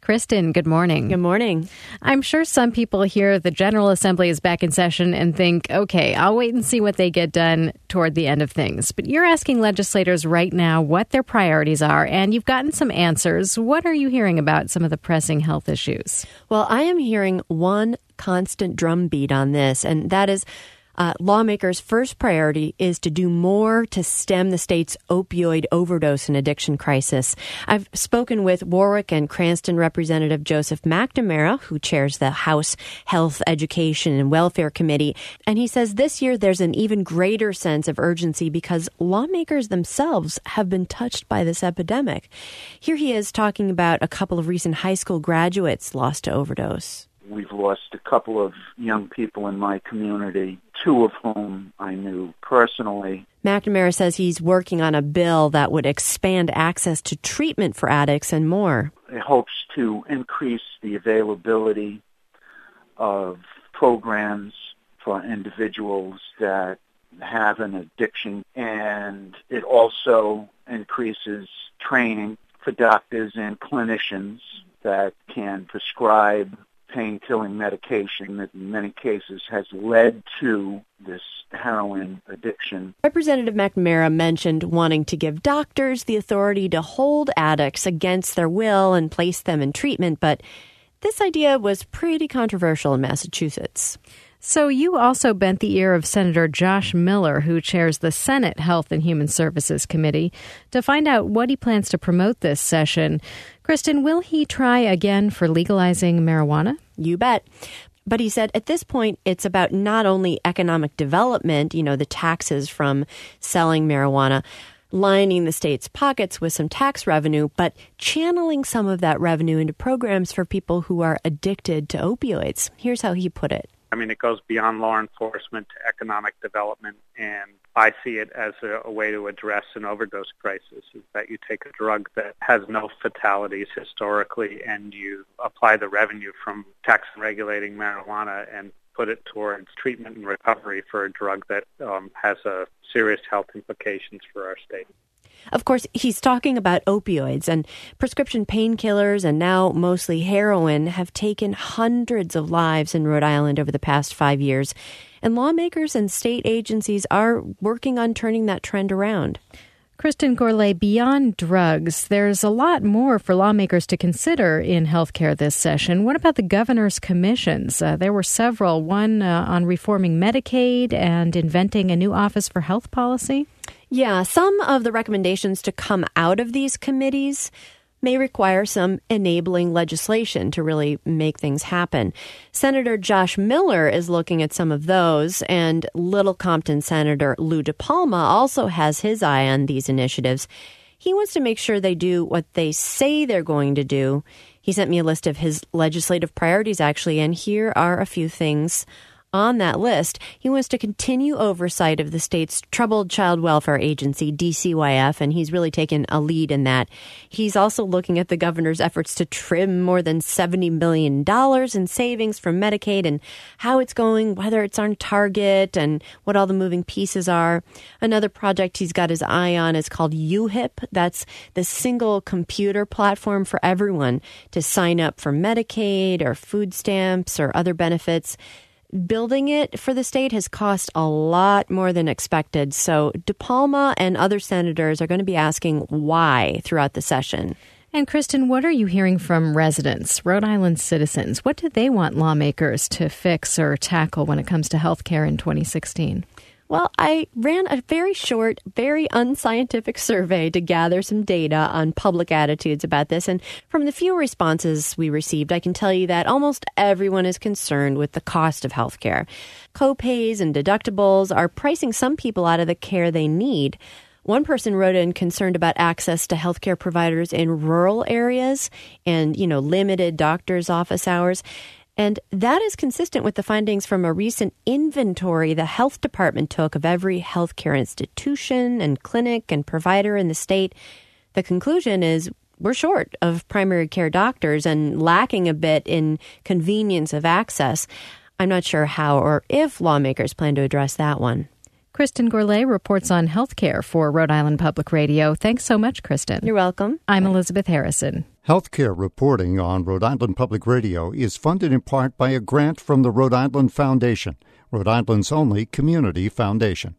Kristen, good morning. Good morning. I'm sure some people hear the General Assembly is back in session and think, okay, I'll wait and see what they get done toward the end of things. But you're asking legislators right now what their priorities are, and you've gotten some answers. What are you hearing about some of the pressing health issues? Well, I am hearing one constant drumbeat on this, and that is lawmakers' first priority is to do more to stem the state's opioid overdose and addiction crisis. I've spoken with Warwick and Cranston Representative Joseph McNamara, who chairs the House Health, Education, and Welfare Committee, and he says this year there's an even greater sense of urgency because lawmakers themselves have been touched by this epidemic. Here he is talking about a couple of recent high school graduates lost to overdose. We've lost a couple of young people in my community, two of whom I knew personally. McNamara says he's working on a bill that would expand access to treatment for addicts and more. It hopes to increase the availability of programs for individuals that have an addiction, and it also increases training for doctors and clinicians that can prescribe pain-killing medication that in many cases has led to this heroin addiction. Representative McNamara mentioned wanting to give doctors the authority to hold addicts against their will and place them in treatment, but this idea was pretty controversial in Massachusetts. So you also bent the ear of Senator Josh Miller, who chairs the Senate Health and Human Services Committee, to find out what he plans to promote this session. Kristen, will he try again for legalizing marijuana? You bet. But he said at this point, it's about not only economic development, the taxes from selling marijuana, lining the state's pockets with some tax revenue, but channeling some of that revenue into programs for people who are addicted to opioids. Here's how he put it. It goes beyond law enforcement to economic development, and I see it as a way to address an overdose crisis, is that you take a drug that has no fatalities historically and you apply the revenue from tax and regulating marijuana and put it towards treatment and recovery for a drug that has serious health implications for our state. Of course, he's talking about opioids, and prescription painkillers and now mostly heroin have taken hundreds of lives in Rhode Island over the past 5 years. And lawmakers and state agencies are working on turning that trend around. Kristen Gourlay, beyond drugs, there's a lot more for lawmakers to consider in healthcare this session. What about the governor's commissions? There were several, one on reforming Medicaid and inventing a new office for health policy. Yeah, some of the recommendations to come out of these committees may require some enabling legislation to really make things happen. Senator Josh Miller is looking at some of those, and Little Compton Senator Lou DePalma also has his eye on these initiatives. He wants to make sure they do what they say they're going to do. He sent me a list of his legislative priorities, actually, and here are a few things on that list. He wants to continue oversight of the state's Troubled Child Welfare Agency, DCYF, and he's really taken a lead in that. He's also looking at the governor's efforts to trim more than $70 million in savings from Medicaid and how it's going, whether it's on target, and what all the moving pieces are. Another project he's got his eye on is called UHIP. That's the single computer platform for everyone to sign up for Medicaid or food stamps or other benefits. Building it for the state has cost a lot more than expected. So DePalma and other senators are going to be asking why throughout the session. And Kristen, what are you hearing from residents, Rhode Island citizens? What do they want lawmakers to fix or tackle when it comes to health care in 2016? Well, I ran a very short, very unscientific survey to gather some data on public attitudes about this. And from the few responses we received, I can tell you that almost everyone is concerned with the cost of health care. Copays and deductibles are pricing some people out of the care they need. One person wrote in concerned about access to healthcare providers in rural areas and, limited doctor's office hours. And that is consistent with the findings from a recent inventory the health department took of every healthcare institution and clinic and provider in the state. The conclusion is we're short of primary care doctors and lacking a bit in convenience of access. I'm not sure how or if lawmakers plan to address that one. Kristen Gourlay reports on healthcare for Rhode Island Public Radio. Thanks so much, Kristen. You're welcome. I'm Elizabeth Harrison. Healthcare reporting on Rhode Island Public Radio is funded in part by a grant from the Rhode Island Foundation, Rhode Island's only community foundation.